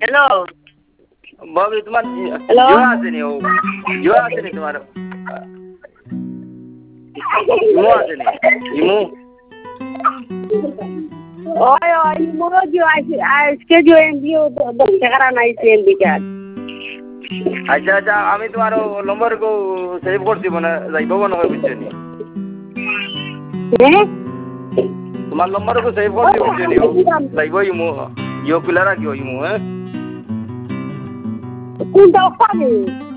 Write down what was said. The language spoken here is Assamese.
हेलो बबी तुम्हार हेलो जीवा आसेनी हो जीवा आसेनी तुम्हारा इमो आसेनी इमो ओय ओय इमो जो आजके जो एनजीओ 10 টাকা নাই এমবি কার্ড আচ্ছা আচ্ছা আমি তোমার নম্বর কো সেভ করছি মানে যাইব না বুঝছনি হ্যাঁ তোমার নম্বর কো সেভ করছি বুঝছনি যাইব ইমো ইও পিলারা কি ইমো হ্যাঁ কোনটা পাবে